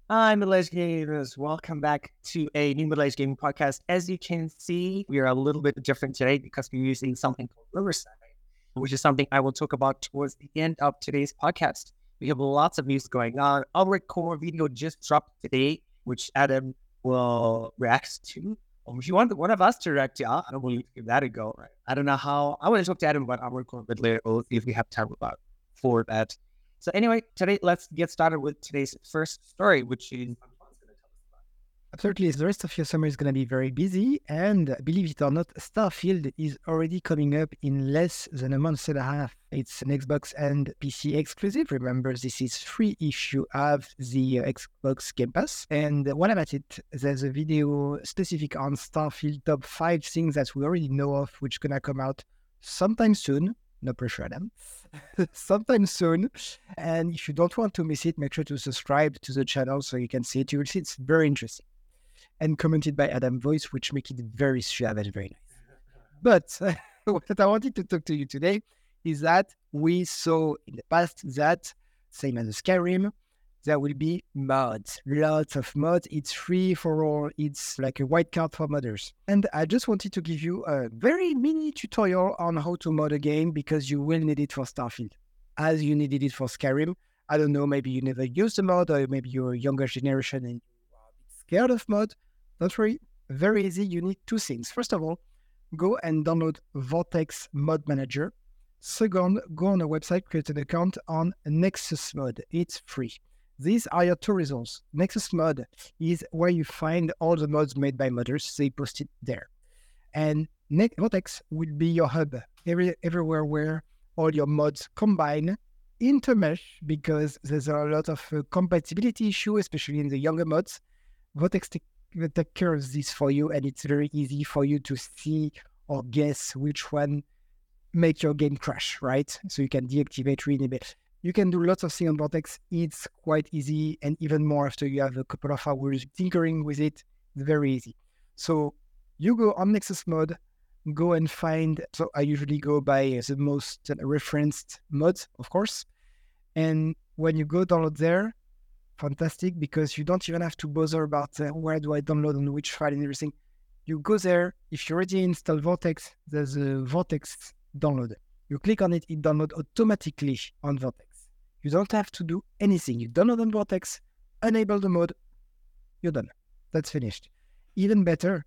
Hi, middle-aged gamers. Welcome back to a new middle-aged gaming podcast. As you can see, we are a little bit different today because we're using something called Riverside, which is something I will talk about towards the end of today's podcast. We have lots of news going on. Our core video just dropped today, which Adam will react to. If you want one of us to react to, I don't want to give that a go. Right? I don't know how. I want to talk to Adam about our core a bit later. We'll see if we have time about for that. So anyway, today let's get started with today's first story, which is Absolutely. The rest of your summer is going to be very busy. And believe it or not, Starfield is already coming up in less than a month and a half. It's an Xbox and PC exclusive. Remember, this is free if you have the Xbox Game Pass. And while I'm at it, there's a video specific on Starfield top 5 things that we already know of, which going to come out sometime soon. No pressure, Adam. Sometime soon. And if you don't want to miss it, make sure to subscribe to the channel so you can see it. You will see it's very interesting and commented by Adam Voice, which make it very suave and very nice. But what I wanted to talk to you today is that we saw in the past that, same as Skyrim, there will be mods, lots of mods. It's free for all. It's like a white card for modders. And I just wanted to give you a very mini tutorial on how to mod a game because you will need it for Starfield, as you needed it for Skyrim. I don't know, maybe you never used a mod, or maybe you're a younger generation and you are a bit scared of mod. Don't worry, very easy. You need two things. First of all, go and download Vortex Mod Manager. Second, go on a website, create an account on Nexus Mod. It's free. These are your two results. Nexus Mod is where you find all the mods made by modders. They post it there. And Vortex will be your hub, everywhere where all your mods combine, intermesh, because there's a lot of compatibility issue, especially in the younger mods. Vortex take care of this for you, and it's very easy for you to see or guess which one make your game crash, right? So you can deactivate, re-enable. You can do lots of things on Vortex. It's quite easy, and even more after you have a couple of hours tinkering with it. It's very easy. So you go on Nexus Mod, go and find. So I usually go by the most referenced mods, of course. And when you go download there, fantastic, because you don't even have to bother about where do I download on which file and everything. You go there. If you already install Vortex, there's a Vortex download. You click on it, it downloads automatically on Vortex. You don't have to do anything. You download on Vortex, enable the mode, you're done. That's finished. Even better,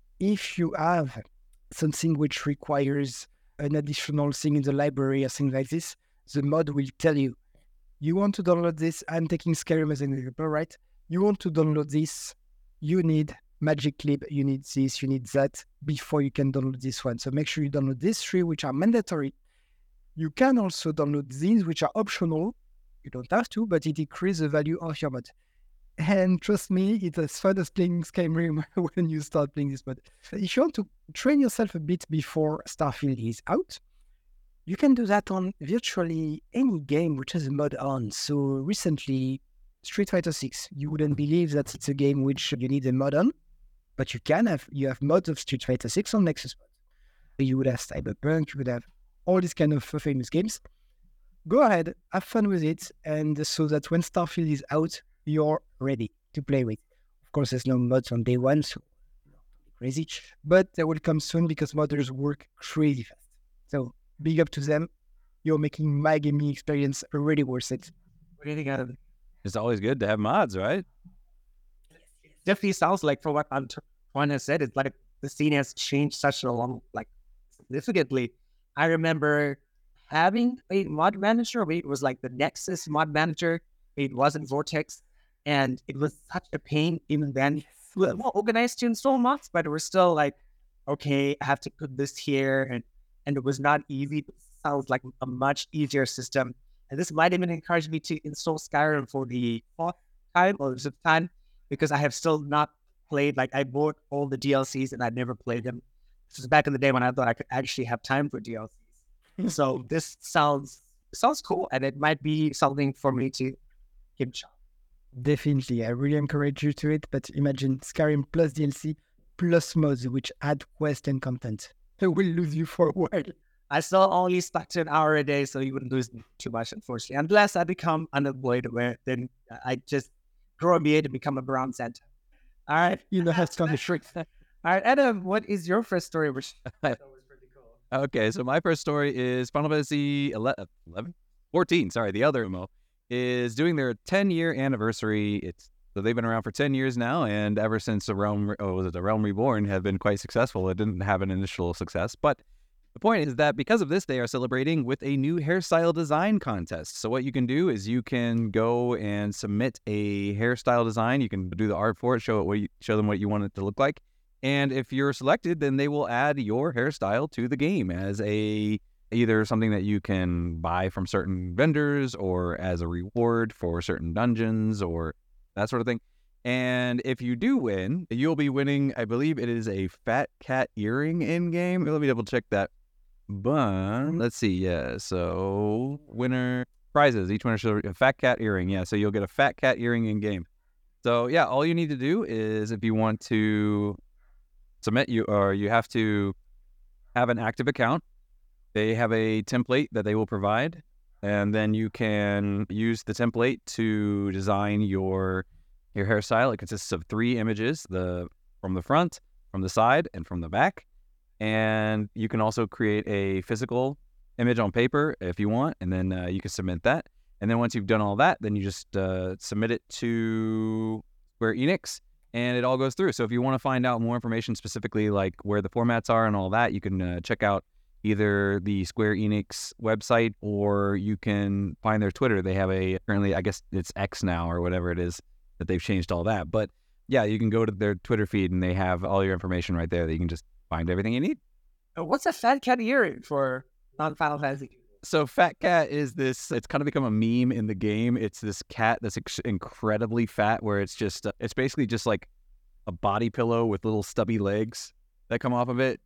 if you have something which requires an additional thing in the library or things like this, the mod will tell you, you want to download this. I'm taking Skyrim as an example, right? You want to download this. You need Magic Clip, you need this, you need that before you can download this one. So make sure you download these three, which are mandatory. You can also download these, which are optional. You don't have to, but it increases the value of your mod. And trust me, it's as fun as playing Skyrim when you start playing this mod. If you want to train yourself a bit before Starfield is out, you can do that on virtually any game which has a mod on. So recently, Street Fighter 6, you wouldn't believe that it's a game which you need a mod on, but you have mods of Street Fighter 6 on Nexus Mod. You would have Cyberpunk, you would have all these kind of famous games. Go ahead, have fun with it, and so that when Starfield is out, you're ready to play with. Of course, there's no mods on day one, so don't be crazy, but they will come soon because modders work crazy fast. So big up to them. You're making my gaming experience really worth it. what do you think, Adam? It's always good to have mods, right? Definitely sounds like from what Antoine has said, it's like the scene has changed such a long, like significantly. I remember having a mod manager. It was like the Nexus mod manager. It wasn't Vortex, and it was such a pain even then. Well organized to install mods, but it was still like, okay, I have to put this here, and it was not easy. It sounds like a much easier system. And this might even encourage me to install Skyrim for the fourth time or fifth time because I have still not played. Like I bought all the DLCs and I never played them. This is back in the day when I thought I could actually have time for DLCs. So this sounds cool, and it might be something for me to give a shot. Definitely, I really encourage you to it. But imagine Skyrim plus DLC plus mods which add quest and content. I will lose you for a while. I still only stuck to an hour a day, so you wouldn't lose too much, unfortunately. Unless I become unemployed, where then I just grow a beard to become a brown Santa. All right. That's kind of trick. All right, Adam, what is your first story? Which I thought was pretty cool. Okay, so my first story is Final Fantasy 14. Sorry, the other MMO is doing their 10-year anniversary. So they've been around for 10 years now, and ever since the Realm Reborn have been quite successful. It didn't have an initial success, but the point is that because of this, they are celebrating with a new hairstyle design contest. So what you can do is you can go and submit a hairstyle design. You can do the art for it, show them what you want it to look like. And if you're selected, then they will add your hairstyle to the game as either something that you can buy from certain vendors or as a reward for certain dungeons or that sort of thing. And if you do win, you'll be winning, I believe it is a fat cat earring in game. Let me double check that. But let's see. Yeah. So winner prizes. Each winner should a fat cat earring. Yeah. So you'll get a fat cat earring in game. So yeah, all you need to do is if you want to submit, you have to have an active account. They have a template that they will provide, and then you can use the template to design your hairstyle. It consists of 3 images: from the front, from the side, and from the back. And you can also create a physical image on paper if you want, and then you can submit that. And then once you've done all that, then you just submit it to Square Enix, and it all goes through. So if you want to find out more information specifically, like where the formats are and all that, you can check out either the Square Enix website or you can find their Twitter. They have currently, I guess it's X now or whatever it is, that they've changed all that. But yeah, you can go to their Twitter feed and they have all your information right there that you can just find everything you need. What's a fat cat earring for non-Final Fantasy? So Fat Cat is this, it's kind of become a meme in the game. It's this cat that's incredibly fat where it's just, it's basically just like a body pillow with little stubby legs that come off of it.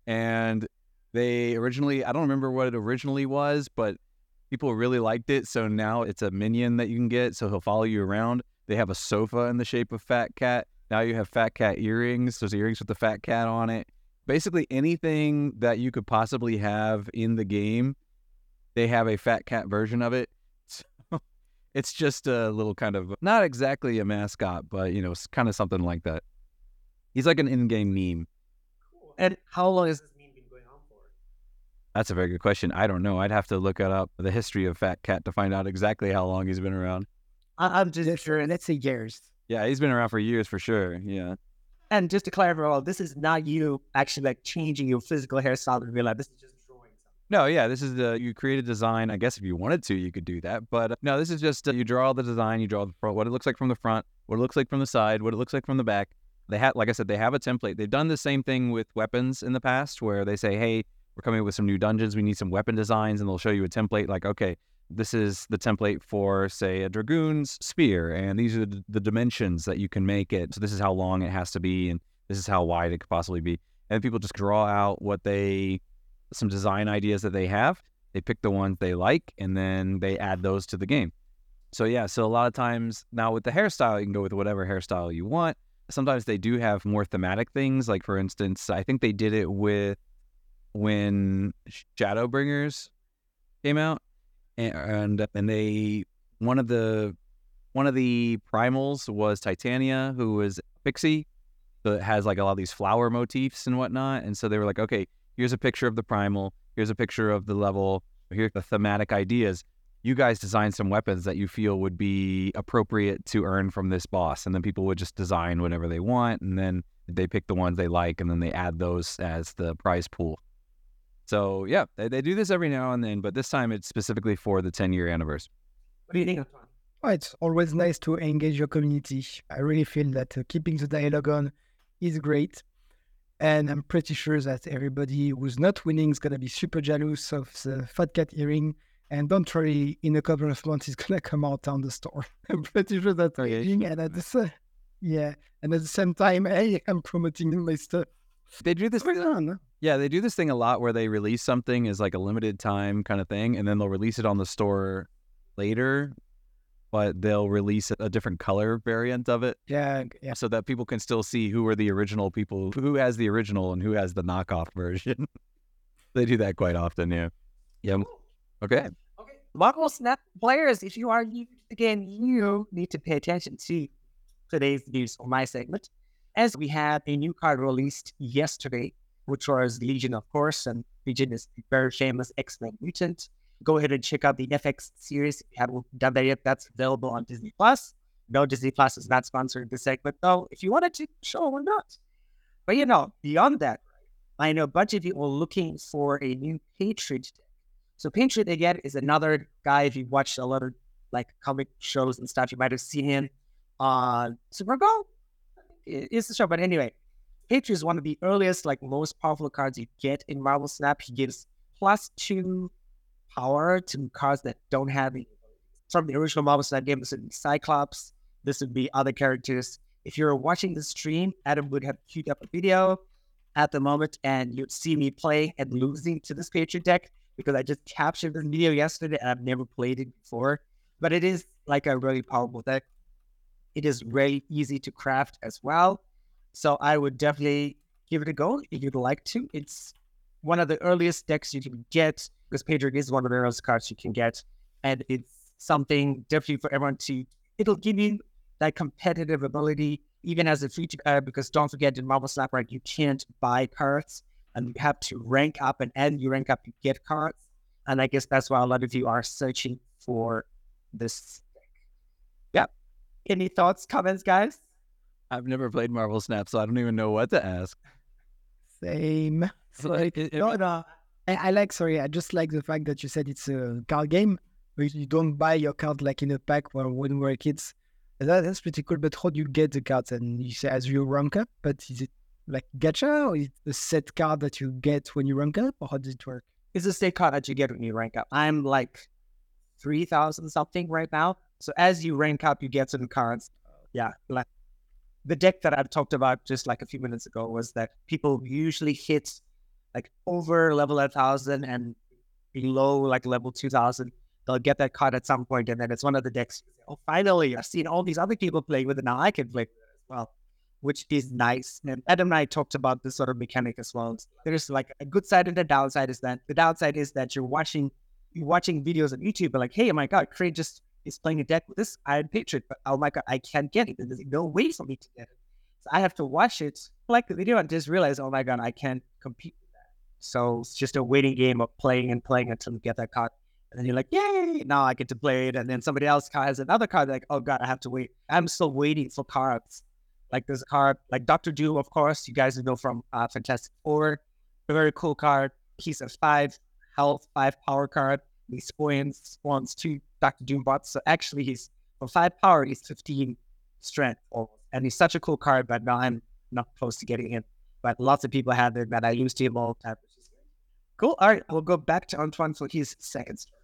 And they originally, I don't remember what it originally was, but people really liked it. So now it's a minion that you can get. So he'll follow you around. They have a sofa in the shape of Fat Cat. Now you have Fat Cat earrings. There's earrings with the Fat Cat on it. Basically anything that you could possibly have in the game, they have a Fat Cat version of it. So it's just a little kind of, not exactly a mascot, but, it's kind of something like that. He's like an in-game meme. Cool. And how long has this meme been going on for? That's a very good question. I don't know. I'd have to look up the history of Fat Cat to find out exactly how long he's been around. I'm just sure. Let's say years. Yeah, he's been around for years for sure. Yeah. And just to clarify, this is not you actually like changing your physical hairstyle in real life. This is just drawing something. No, yeah, this is you create a design. I guess if you wanted to, you could do that. But no, this is just you draw the design, you draw what it looks like from the front, what it looks like from the side, what it looks like from the back. They have, like I said, they have a template. They've done the same thing with weapons in the past where they say, hey, we're coming up with some new dungeons. We need some weapon designs. And they'll show you a template like, okay, this is the template for, say, a dragoon's spear. And these are the dimensions that you can make it. So this is how long it has to be. And this is how wide it could possibly be. And people just draw out some design ideas that they have. They pick the ones they like, and then they add those to the game. So yeah, so a lot of times now with the hairstyle, you can go with whatever hairstyle you want. Sometimes they do have more thematic things. Like for instance, I think they did it with when Shadowbringers came out, and they one of the primals was Titania, who was Pixie. So it has like a lot of these flower motifs and whatnot. And so they were like, okay, here's a picture of the primal. Here's a picture of the level. Here's the thematic ideas. You guys design some weapons that you feel would be appropriate to earn from this boss. And then people would just design whatever they want. And then they pick the ones they like, and then they add those as the prize pool. So yeah, they do this every now and then, but this time it's specifically for the 10-year anniversary. What do you think, Antoine? Oh, it's always nice to engage your community. I really feel that keeping the dialogue on is great. And I'm pretty sure that everybody who's not winning is going to be super jealous of the Fat Cat earring. And don't worry, in a couple of months, it's going to come out on the store. I'm pretty sure that's changing. And at the same time, hey, I'm promoting my stuff. They do this. Yeah, they do this thing a lot where they release something as like a limited time kind of thing, and then they'll release it on the store later, but they'll release a different color variant of it. Yeah. So that people can still see who are the original people, who has the original and who has the knockoff version. They do that quite often, yeah. Yeah. Okay. Marvel Snap players, if you are new to the game, you need to pay attention to today's news on my segment. As we had a new card released yesterday, which was Legion, of course, and Legion is a very famous X-Men mutant. Go ahead and check out the FX series. If you haven't done that yet, that's available on Disney Plus. No, Disney Plus is not sponsoring this segment, though. If you wanted to, sure, why not? But beyond that, I know a bunch of you are looking for a new Patriot deck. So Patriot, again, is another guy. If you've watched a lot of comic shows and stuff, you might have seen him on Supergirl. It's the show, but anyway, Patriot is one of the earliest, most powerful cards you get in Marvel Snap. He gives +2 power to cards that don't have it. From the original Marvel Snap game, this would be Cyclops. This would be other characters. If you're watching the stream, Adam would have queued up a video at the moment, and you'd see me playing and losing to this Patriot deck because I just captured this video yesterday and I've never played it before. But it is a really powerful deck. It is very easy to craft as well. So I would definitely give it a go if you'd like to. It's one of the earliest decks you can get because Patriot is one of the earliest cards you can get. And it's something definitely for everyone it'll give you that competitive ability, even as a feature, because don't forget in Marvel Snap, right, you can't buy cards and you have to rank up, and as you rank up, you get cards. And I guess that's why a lot of you are searching for this deck. Yeah. Any thoughts, comments, guys? I've never played Marvel Snap, so I don't even know what to ask. Same. No. I just like the fact that you said it's a card game. You don't buy your card like in a pack when we were kids. That's pretty cool. But how do you get the cards? And you say as you rank up, but is it like gacha, or is it a set card that you get when you rank up, or how does it work? It's a set card that you get when you rank up. I'm 3,000 something right now. So as you rank up, you get some cards. Yeah, the deck that I've talked about just a few minutes ago was that people usually hit over level 1,000 and below level 2,000. They'll get that card at some point, and then it's one of the decks. Oh, finally, I've seen all these other people playing with it. Now I can play with it as well, which is nice. And Adam and I talked about this sort of mechanic as well. There's a good side and a downside is that the downside is that you're watching videos on YouTube, but hey, oh my God, Craig just is playing a deck with this Iron Patriot, but oh my God, I can't get it. There's no way for me to get it. So I have to watch it, the video, and just realize, oh my God, I can't compete with that. So it's just a waiting game of playing and playing until you get that card. And then you're like, yay, now I get to play it. And then somebody else has another card, oh God, I have to wait. I'm still waiting for cards. There's a card, Dr. Doom, of course, you guys know from Fantastic Four. A very cool card. He's a 5 health, 5 power card. He spawns 2 Dr. Doom bots. So actually, he's for 5 power, he's 15 strength. And he's such a cool card, but now I'm not close to getting him. But lots of people have it, but I used him all the time, which is great. Cool. All right, we'll go back to Antoine for his second story.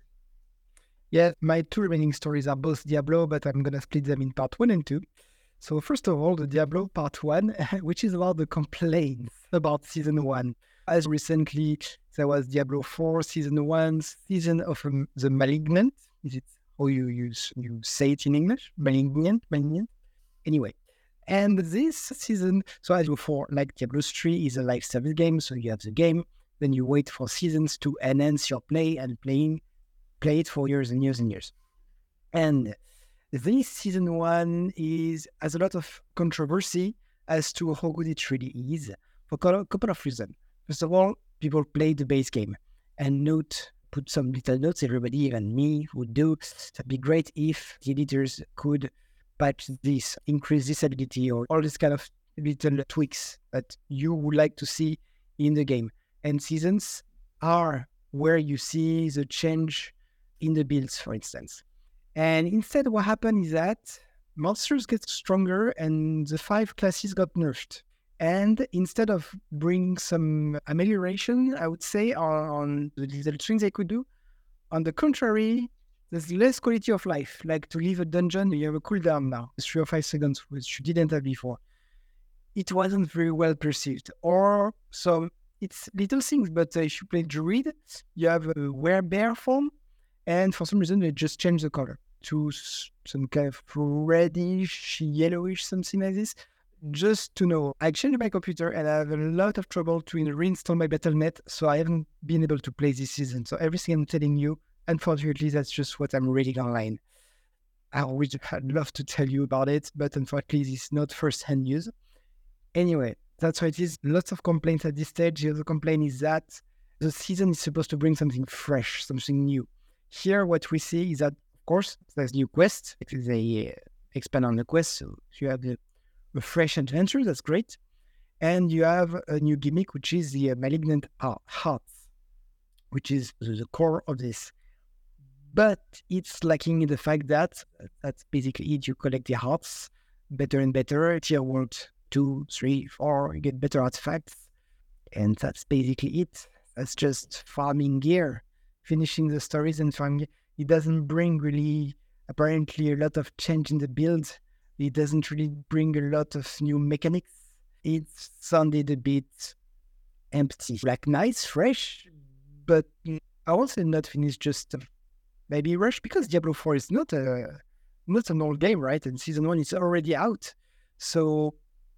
Yeah, my 2 remaining stories are both Diablo, but I'm going to split them in part 1 and 2. So first of all, the Diablo part 1, which is about the complaints about season 1. As recently, there was Diablo 4 season 1, season of the Malignant. Is it how you say it in English? Malignant? Anyway. And this season, so as before, Diablo 3 is a live service game, so you have the game, then you wait for seasons to enhance your play and play it for years and years and years. And this season 1 has a lot of controversy as to how good it really is for a couple of reasons. First of all, people play the base game and put some little notes, everybody, even me, would do. That'd be great if the editors could patch this, increase this ability, or all this kind of little tweaks that you would like to see in the game. And seasons are where you see the change in the builds, for instance. And instead, what happened is that monsters get stronger and the 5 classes got nerfed. And instead of bringing some amelioration, I would say, on the little things they could do, on the contrary, there's less quality of life. To leave a dungeon, you have a cooldown now. It's 3 or 5 seconds, which you didn't have before. It wasn't very well perceived. Or some, it's little things, but if you play Druid, you have a werebear form, and for some reason, they just changed the color to some kind of reddish, yellowish, something like this. Just to know, I changed my computer and I have a lot of trouble to reinstall my Battle.net, so I haven't been able to play this season. So everything I'm telling you, unfortunately, that's just what I'm reading online. I'd love to tell you about it, but unfortunately, it's not first-hand news. Anyway, that's why it is. Lots of complaints at this stage. The other complaint is that the season is supposed to bring something fresh, something new. Here, what we see is that, of course, there's new quests. They expand on the quest, so you have the fresh adventure. That's great. And you have a new gimmick, which is the malignant hearts, which is the core of this. But it's lacking in the fact that that's basically it. You collect the hearts better and better. Tier World 2, 3, 4, you get better artifacts. And that's basically it. That's just farming gear, finishing the stories and farming. It doesn't bring really, apparently, a lot of change in the build. It doesn't really bring a lot of new mechanics. It sounded a bit empty. Like nice, fresh, but I also not finished, just maybe rush, because Diablo 4 is not an old game, right? And Season 1 is already out. So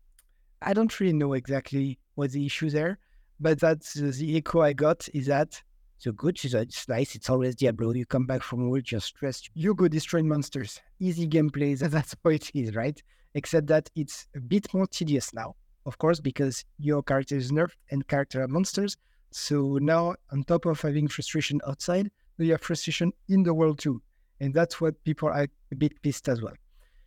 I don't really know exactly what the issue there, but that's the echo I got, is that so good, it's nice, it's always Diablo. You come back from work, you're stressed, you go destroy monsters. Easy gameplay, that's how it is, right? Except that it's a bit more tedious now, of course, because your character is nerfed and character are monsters. So now, on top of having frustration outside, you have frustration in the world too. And that's what people are a bit pissed as well.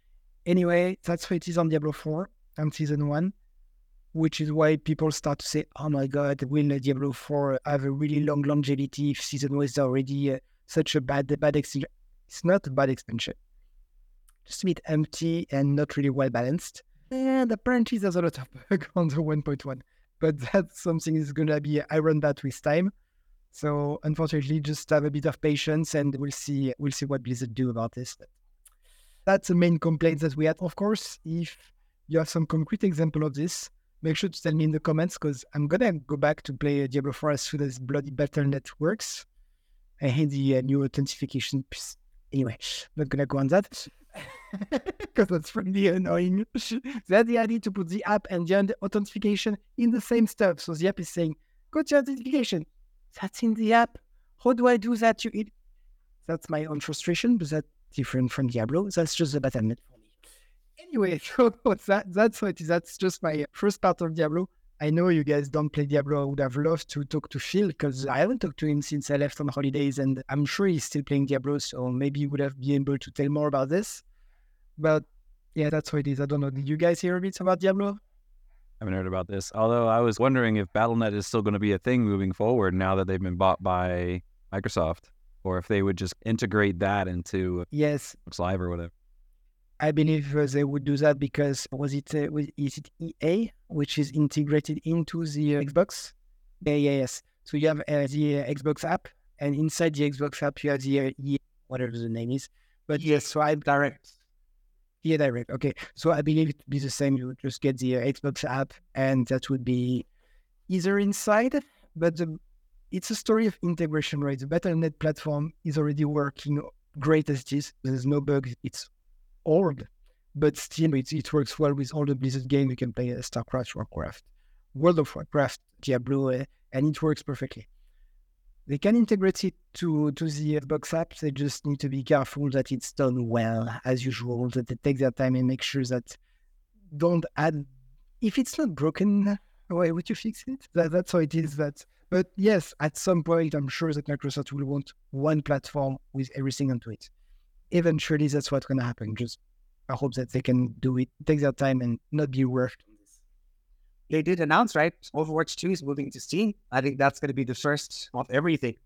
Anyway, that's what it is on Diablo 4 and Season 1, which is why people start to say, oh my God, will Diablo 4 have a really long longevity if Season 1 is already such a bad extension? It's not a bad extension. Just a bit empty and not really well balanced. And apparently there's a lot of bug on the 1.1. But that's something is going to be ironed out with time. So unfortunately, just have a bit of patience, and we'll see what Blizzard do about this. But that's the main complaint that we had. Of course, if you have some concrete example of this, make sure to tell me in the comments, because I'm going to go back to play Diablo 4 as soon as Bloody Battle.net works. I hate the new authentication. Anyway, not going to go on that, because that's really annoying. That's the idea, to put the app and the authentication in the same stuff. So the app is saying, go to authentication. That's in the app. How do I do that? That's my own frustration, but that's different from Diablo. That's just the Battle.net for me. Anyway, so that's what it is. That's just my first part of Diablo. I know you guys don't play Diablo. I would have loved to talk to Phil, because I haven't talked to him since I left on holidays, and I'm sure he's still playing Diablo, so maybe he would have been able to tell more about this. But yeah, that's what it is. I don't know. Did you guys hear a bit about Diablo? I haven't heard about this. Although I was wondering if Battle.net is still going to be a thing moving forward now that they've been bought by Microsoft, or if they would just integrate that into Yes, Xbox Live or whatever. I believe they would do that, because is it EA, which is integrated into the Xbox? Yes. So you have the Xbox app, and inside the Xbox app you have the EA, whatever the name is. But Yes, so I direct. Yeah, direct. Okay. So I believe it would be the same. You would just get the Xbox app, and that would be either inside, but it's a story of integration, right? The Battle.net platform is already working great as it is. There's no bugs. It's old, but still it works well with all the Blizzard games. You can play StarCraft, Warcraft, World of Warcraft, Diablo, and it works perfectly. They can integrate it to the Xbox app. They just need to be careful that it's done well, as usual, that they take their time and make sure that don't add... If it's not broken, why would you fix it? That's how it is. But yes, at some point, I'm sure that Microsoft will want one platform with everything onto it. Eventually, that's what's going to happen. Just I hope that they can do it, take their time, and not be rushed. They did announce, right? Overwatch 2 is moving to Steam. I think that's going to be the first of everything.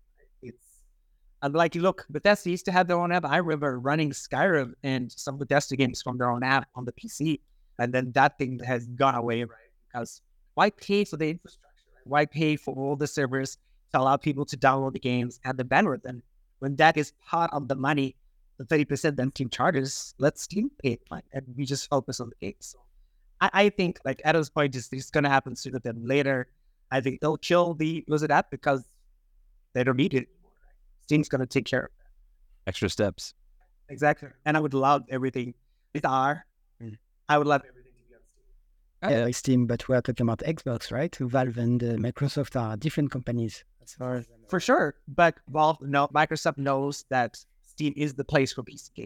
And like, look, Bethesda used to have their own app. I remember running Skyrim and some Bethesda games from their own app on the PC. And then that thing has gone away, right? Because why pay for the infrastructure? Right? Why pay for all the servers to allow people to download the games and the bandwidth? And when that is part of the money, the 30% that Steam charges, let Steam pay it, right? And we just focus on the games. So I think, like, Adam's point is it's going to happen sooner than later. I think they'll kill the Blizzard app because they don't need it anymore. Right? Steam's going to take care of that. Extra steps. Exactly. And I would love everything. I would love everything to be on Steam. Yeah, like Steam, but we're talking about Xbox, right? Valve and Microsoft are different companies. As far as For sure. But Microsoft knows that Steam is the place for PC games.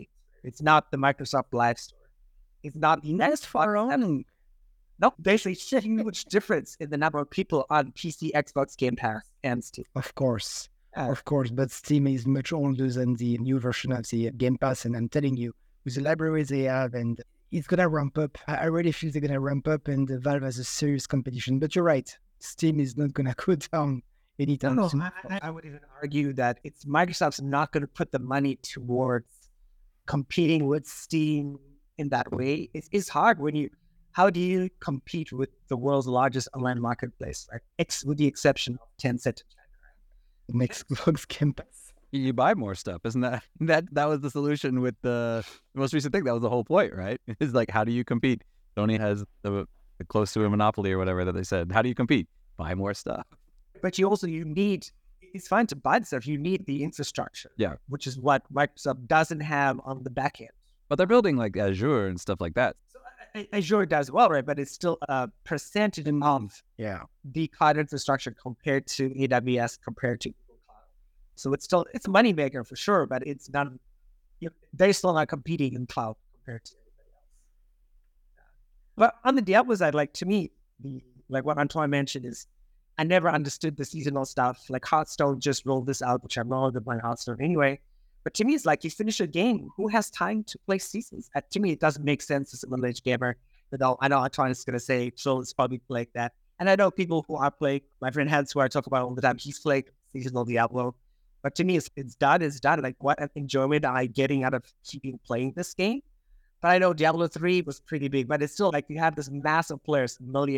It's not the Microsoft Live Store. It's not the That's far on. No, there's a huge difference in the number of people on PC, Xbox, Game Pass, and Steam. Of course. But Steam is much older than the new version of the Game Pass, and I'm telling you, with the libraries they have, and it's gonna ramp up. I really feel they're gonna ramp up, and Valve has a serious competition. But you're right, Steam is not gonna go down anytime soon. I would even argue that it's Microsoft's not going to put the money towards competing with Steam in that way. It's hard how do you compete with the world's largest online marketplace, right? With the exception of Tencent. Next Xbox Game Pass. You buy more stuff, isn't that was the solution with the most recent thing? That was the whole point, right? It's like, how do you compete? Sony has the close to a monopoly or whatever that they said. How do you compete? Buy more stuff. But you need, it's fine to buy the stuff. You need the infrastructure. Yeah. Which is what Microsoft doesn't have on the back end. But they're building like Azure and stuff like that. So Azure does well, right? But it's still a percentage of the cloud infrastructure compared to AWS, compared to Google Cloud. So it's a moneymaker for sure, but it's not, they're still not competing in cloud compared to everybody else. But on the Diablo side, like to me, like what Antoine mentioned is, I never understood the seasonal stuff. Like Hearthstone just rolled this out, which I'm no longer playing Hearthstone anyway. But to me, it's like you finish a game. Who has time to play seasons? To me, it doesn't make sense as a middle-aged gamer. But I know Antoine is going to say, so it's probably like that. And I know people who are playing, my friend Hans, who I talk about all the time, he's played seasonal Diablo. But to me, it's done. Like, what enjoyment am I getting out of keeping playing this game? But I know Diablo 3 was pretty big, but it's still like you have this massive players,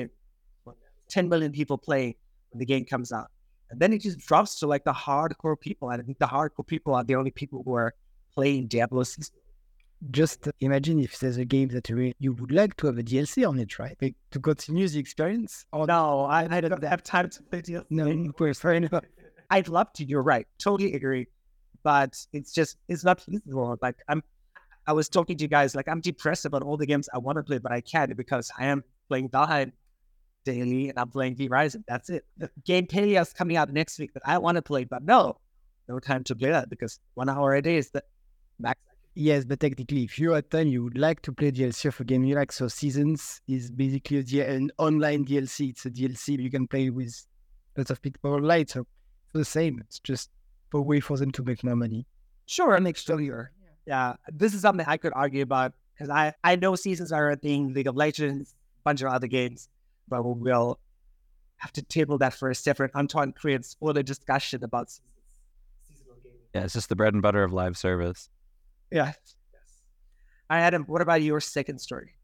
10 million people playing when the game comes out. And then it just drops to like the hardcore people. And I think the hardcore people are the only people who are playing Diablo season. Just imagine if there's a game that you would like to have a DLC on it, right? Like, to continue the experience. No, I don't have time to play DLC. No, fair enough. I'd love to. You're right. Totally agree. But it's not feasible. Like I was talking to you guys, like I'm depressed about all the games I want to play, but I can't because I am playing Valheim daily and I'm playing V-Rising. That's it. The game Palia is coming out next week that I want to play, but no time to play that because 1 hour a day is the max. Yes, but technically, if you're at time, you would like to play DLC of a game you like. So Seasons is basically an online DLC. It's a DLC you can play with lots of people online. So it's the same. It's just a way for them to make more money. Sure, next year. Yeah, this is something I could argue about because I know Seasons are a thing, League of Legends, a bunch of other games, but we'll have to table that for a separate. Antoine creates all the discussion about seasonal gaming. Yeah, it's just the bread and butter of live service. Yeah. Yes. All right, Adam, what about your second story?